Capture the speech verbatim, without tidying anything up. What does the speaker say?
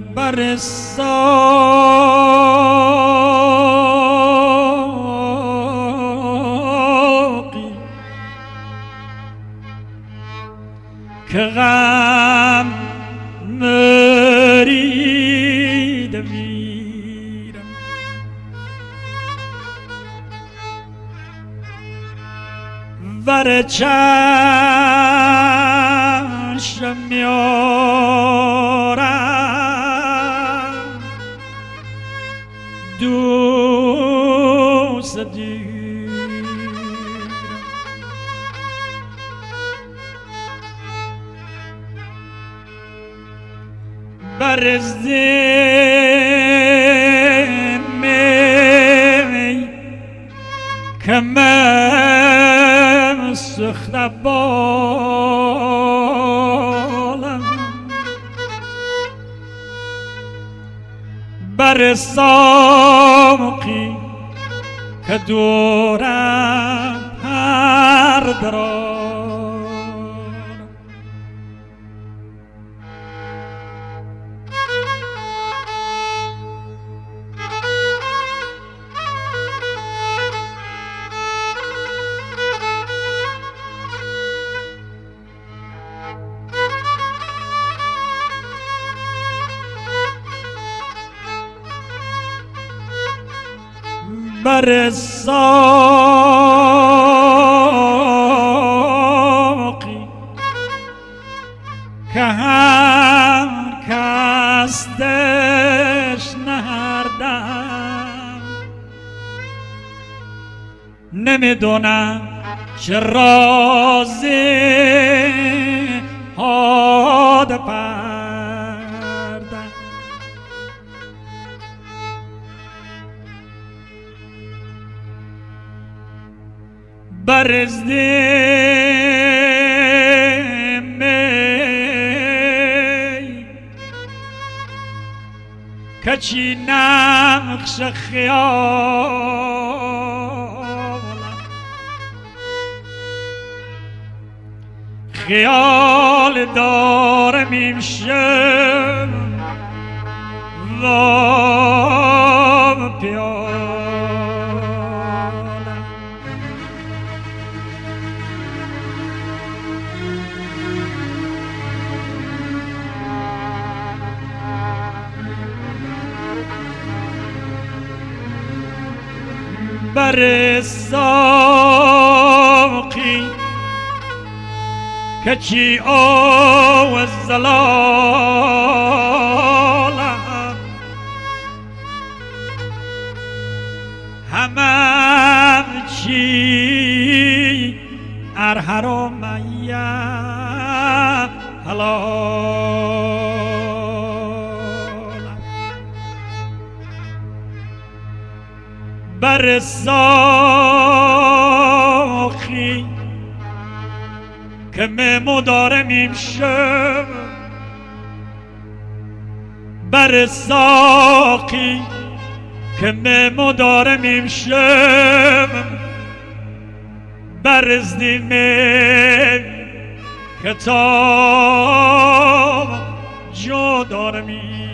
بر ساقی که غم مریده میرم ور چشم میارم دوست دیرم بر زمی که من سخت بالم بر ساقی که دورم هر درارم بر ساقی که هر کس دش نهردم نمیدونم چه رازی هاد پردم بر زمی کچی نقش خیالم خیال دارم امشب و پیالم بر ساقی که چی او زلالم همم چی ار حرام یا حلالم بر ساقی که ممو دارم امشب بر ساقی که ممو دارم امشب بر ازدیمه که تا جا دارم